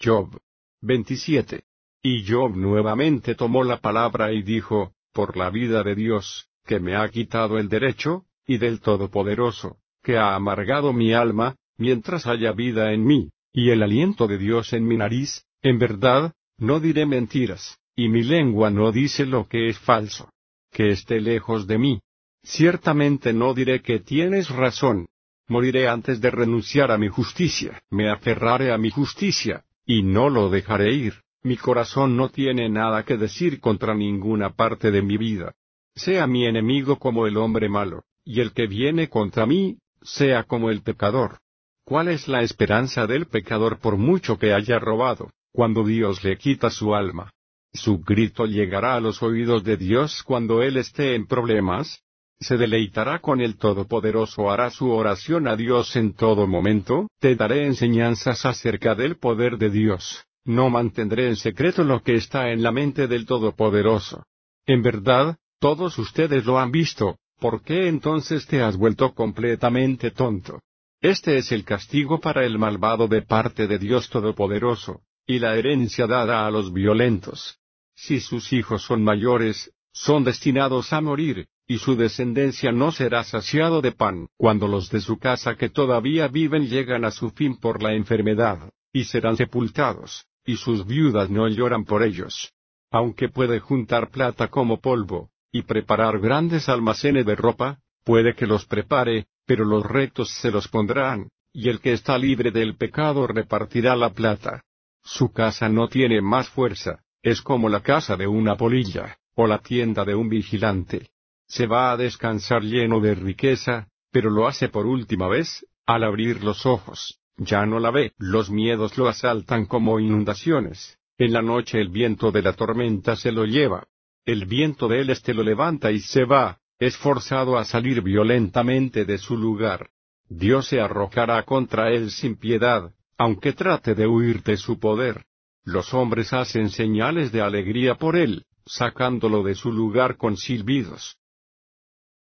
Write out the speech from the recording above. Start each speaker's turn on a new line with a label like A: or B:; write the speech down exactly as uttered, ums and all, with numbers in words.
A: Job veintisiete. Y Job nuevamente tomó la palabra y dijo, por la vida de Dios, que me ha quitado el derecho, y del Todopoderoso, que ha amargado mi alma, mientras haya vida en mí, y el aliento de Dios en mi nariz, en verdad, no diré mentiras, y mi lengua no dice lo que es falso. Que esté lejos de mí. Ciertamente no diré que tienes razón. Moriré antes de renunciar a mi justicia. Me aferraré a mi justicia, y no lo dejaré ir. Mi corazón no tiene nada que decir contra ninguna parte de mi vida. Sea mi enemigo como el hombre malo, y el que viene contra mí, sea como el pecador. ¿Cuál es la esperanza del pecador por mucho que haya robado, cuando Dios le quita su alma? ¿Su grito llegará a los oídos de Dios cuando él esté en problemas? ¿Se deleitará con el Todopoderoso? ¿Hará su oración a Dios en todo momento? Te daré enseñanzas acerca del poder de Dios. No mantendré en secreto lo que está en la mente del Todopoderoso. En verdad, todos ustedes lo han visto. ¿Por qué entonces te has vuelto completamente tonto? Este es el castigo para el malvado de parte de Dios Todopoderoso, y la herencia dada a los violentos. Si sus hijos son mayores, son destinados a morir, y su descendencia no será saciado de pan. Cuando los de su casa que todavía viven llegan a su fin por la enfermedad, y serán sepultados, y sus viudas no lloran por ellos. Aunque puede juntar plata como polvo, y preparar grandes almacenes de ropa, puede que los prepare, pero los rectos se los pondrán, y el que está libre del pecado repartirá la plata. Su casa no tiene más fuerza, es como la casa de una polilla, o la tienda de un vigilante. Se va a descansar lleno de riqueza, pero lo hace por última vez, al abrir los ojos, ya no la ve. Los miedos lo asaltan como inundaciones, en la noche el viento de la tormenta se lo lleva. El viento del este lo levanta y se va, es forzado a salir violentamente de su lugar. Dios se arrojará contra él sin piedad, aunque trate de huir de su poder. Los hombres hacen señales de alegría por él, sacándolo de su lugar con silbidos.